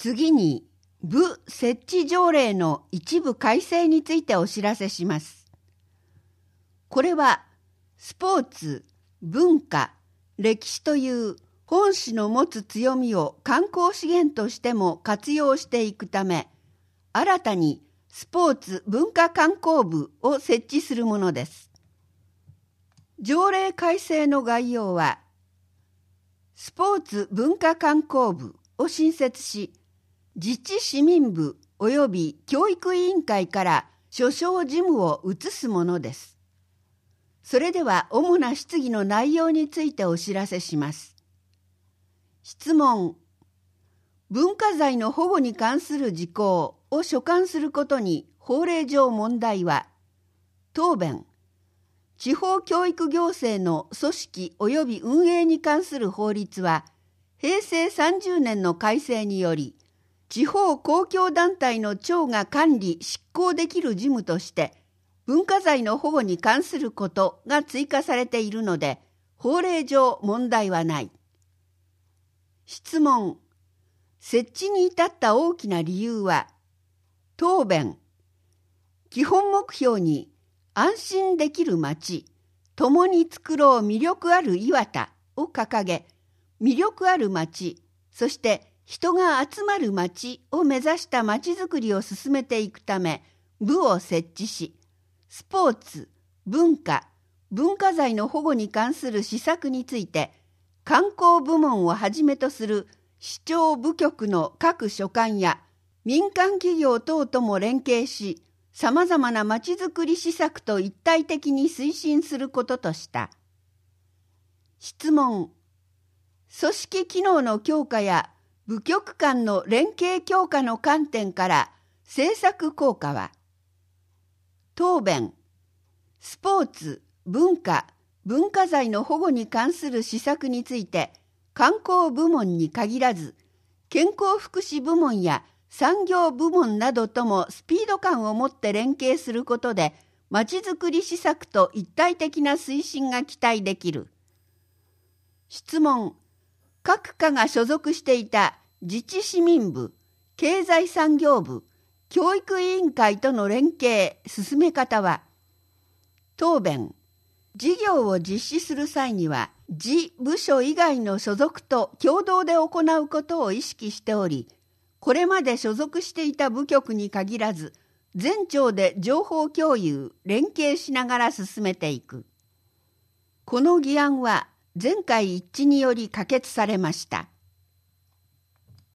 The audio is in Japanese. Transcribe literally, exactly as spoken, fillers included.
次に、部設置条例の一部改正についてお知らせします。これは、スポーツ、文化、歴史という本市の持つ強みを観光資源としても活用していくため、新たにスポーツ文化観光部を設置するものです。条例改正の概要は、スポーツ文化観光部を新設し、自治市民部及び教育委員会から所掌事務を移すものです。それでは主な質疑の内容についてお知らせします。質問。文化財の保護に関する事項を所管することに法令上問題は、答弁。地方教育行政の組織及び運営に関する法律は、へいせいさんじゅうねんの改正により、地方公共団体の長が管理・執行できる事務として、文化財の保護に関することが追加されているので、法令上問題はない。質問。設置に至った大きな理由は、答弁。基本目標に安心できる街、共に作ろう魅力ある磐田を掲げ、魅力ある街、そして人が集まる街を目指した街づくりを進めていくため、部を設置し、スポーツ、文化、文化財の保護に関する施策について、観光部門をはじめとする市町部局の各所管や民間企業等とも連携し、さまざまなまちづくり施策と一体的に推進することとした。質問。組織機能の強化や部局間の連携強化の観点から政策効果は、答弁。スポーツ、文化、文化財の保護に関する施策について、観光部門に限らず、健康福祉部門や産業部門などともスピード感を持って連携することで、まちづくり施策と一体的な推進が期待できる。質問。各課が所属していた自治市民部、経済産業部、教育委員会との連携、進め方は、答弁。事業を実施する際には、自部署以外の所属と共同で行うことを意識しており、これまで所属していた部局に限らず、全庁で情報共有、連携しながら進めていく。この議案は、全会一致により可決されました。